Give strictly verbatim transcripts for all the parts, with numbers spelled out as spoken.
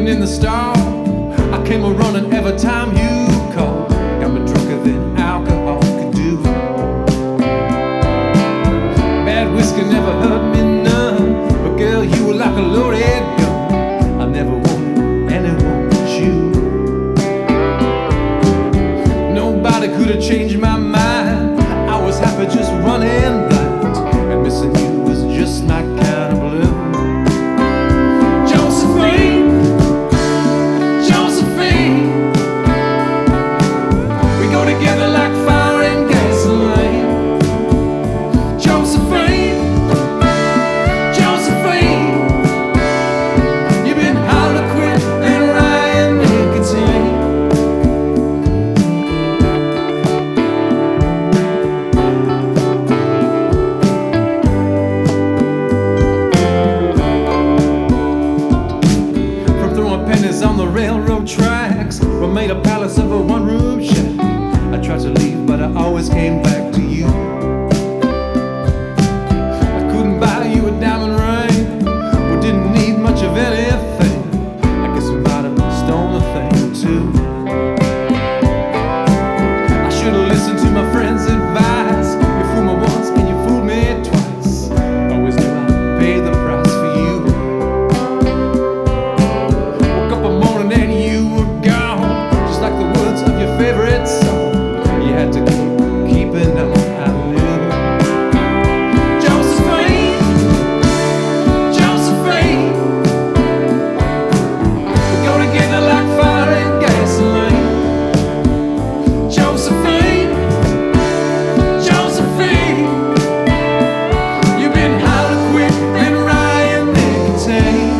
in the stall. I came a running every time you called. Got me drunker than alcohol could do. Bad whiskey never hurt me none, but girl, you were like a loaded gun. I never wanted anyone but you. Nobody could have changed my mind. I was happy just running blind, and missing you was just my kind of blue. Together like fire and gasoline. Josephine, Josephine, you've been Harlequin and Ryan nicotine. From throwing pennies on the railroad tracks, we made a palace of a one-room shack. I tried to leave, but I always came back to you. I couldn't buy you a diamond ring. We didn't need much of anything. I guess we might have stolen a thing or two. I should have listened to my friend's advice. You fooled me once and you fooled me twice. Always knew I'd pay the price for you. Woke up one morning and you were gone, just like the words of your favorite song. You had to keep keeping on, I knew. Josephine, Josephine, we go together like fire and gasoline. Josephine, Josephine, you've been Harlequin and Ryan nicotine.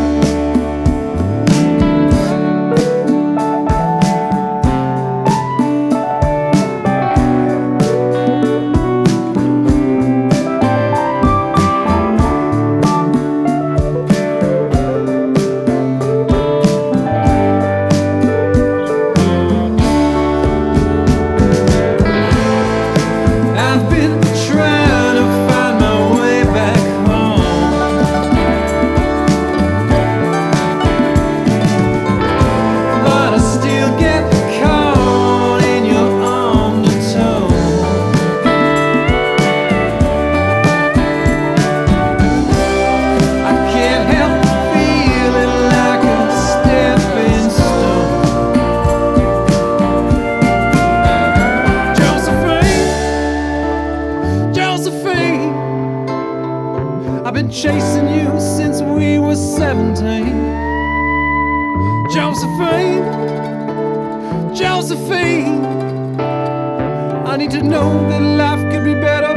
Josephine, I've been chasing you since we were seventeen. Josephine, Josephine, I need to know that life could be better